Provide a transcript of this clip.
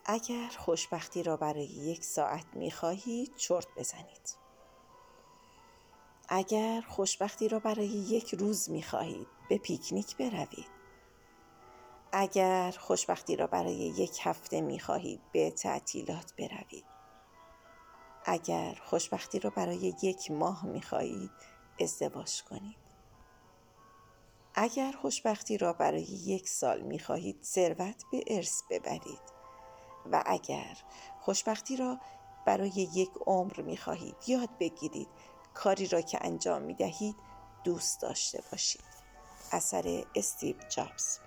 اگر خوشبختی را برای 1 ساعت می‌خواهید چرت بزنید. اگر خوشبختی را برای 1 روز می‌خواهید به پیکنیک بروید. اگر خوشبختی را برای 1 هفته می‌خواهید به تعطیلات بروید. اگر خوشبختی را برای 1 ماه می‌خواهید ازدواج کنید. اگر خوشبختی را برای 1 سال می‌خواهید ثروت به ارث ببرید. و اگر خوشبختی را برای 1 عمر می‌خواهید یاد بگیرید کاری را که انجام می‌دهید دوست داشته باشید. اثر استیو جابز.